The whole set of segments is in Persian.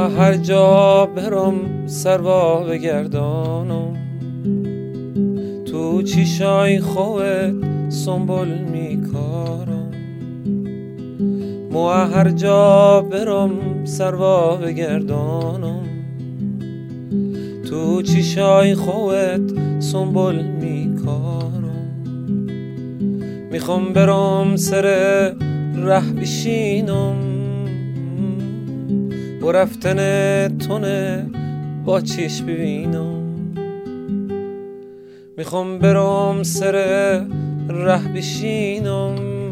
هر جا برم سروا بگردانم، تو چیشای خوت سنبول میکارم. هر جا برم سروا بگردانم، تو چیشای خوت سنبول میکارم. میخوام برم سر ره بشینم، و رفتن تونه با چشم ببینم. میخوام برم سر ره بشینم،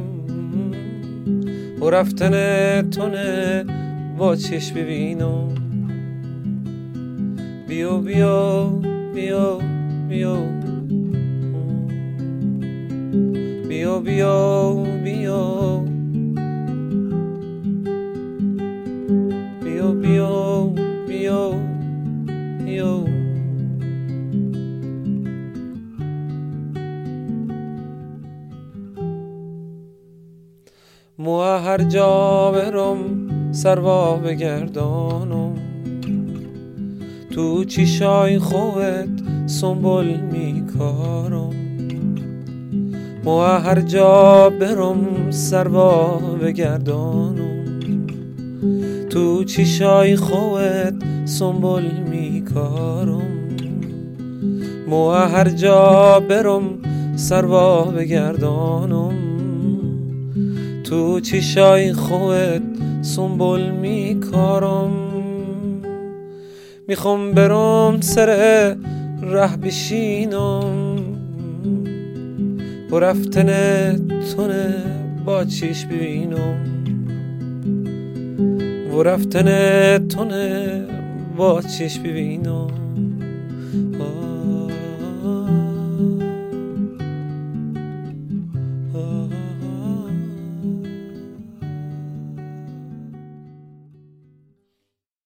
و رفتن تونه با چشم ببینم. بیا بیا بیا بیا بیا بیا بیا بیا بیا بیا بیا. هر جا برم سروا بگردانم، تو چیشای خوت سنبول میکارم. هر جا برم سروا بگردانم، تو چیشای خوت سنبول میکارم. هر جا برم سروا بگردانم، تو چیشای خوت سنبول میکارم. میخوام برم سر ره بشینم، و رفتن تونه با چشم ببینم. و رفتن تونه با چشم ببینم.